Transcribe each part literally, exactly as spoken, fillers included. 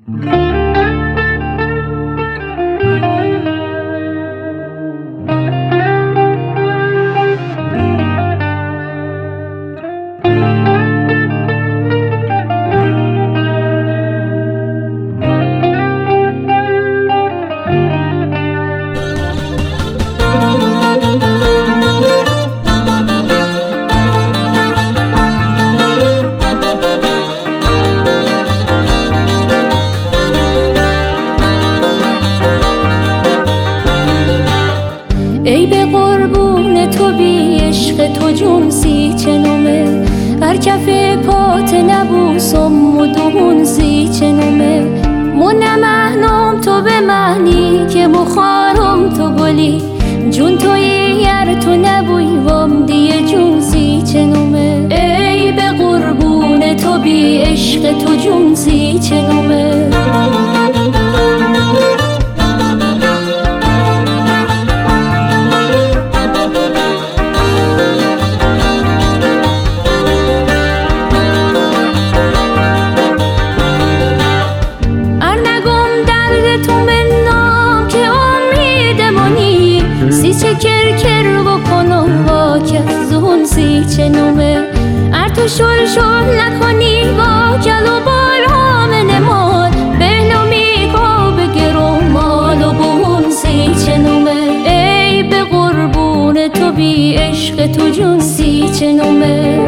ای به قربون تو بی عشق تو جون سی چنومه، هر کف پات نبوسم و دهون سی چنومه. مو نمهنم تو به معنی که مخارم تو گلی، جون توی یر تو نبوی وام دیه جون سی چنومه. ای به قربون تو بی عشق تو جون سی چنومه. کر کر بکنم با کزون سی چنومه، ار تو شل شل نکنی با کل و بال همه نمال، بهلو میکا بگرم مال و بون سی چنومه. ای به قربون تو بی عشق تو جون سی چنومه.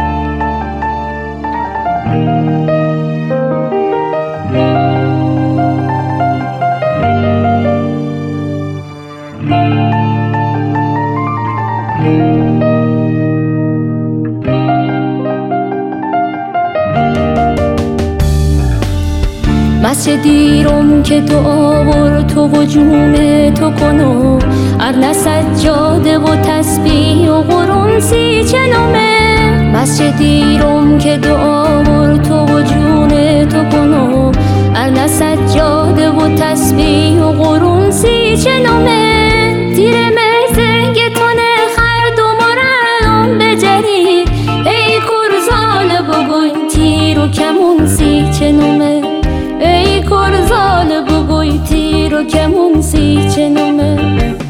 مسجد دیرم که دعا ور تو و جون تو کنو، ار نه سجاده و تسبیح و قرون سی چنومه. مسجد دیرم که دعا ور تو و جون تو کنو، ار نه سجاده و تسبیح و قرون سی چنومه. تیر مرزنگ تونه خرد و مرالم بجری، ای کرزال بگوی تیر و کمون سی چنومه. ای کرزال بگوی تیر و کمون سی چنومه.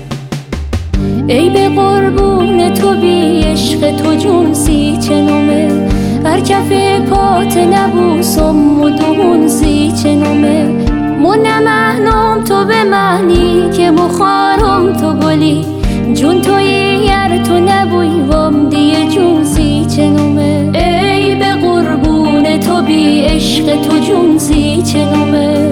ای به قربون تو بی عشق تو جون سی چنومه، هر کف پات نبوسم و دهون سی چنومه. مو نمهنم تو به معنی که مخارم تو گلی، جون توی یر تو نبوی وام دیه جون سی چنومه. ای به قربون تو بی عشق تو جون سی چنومه.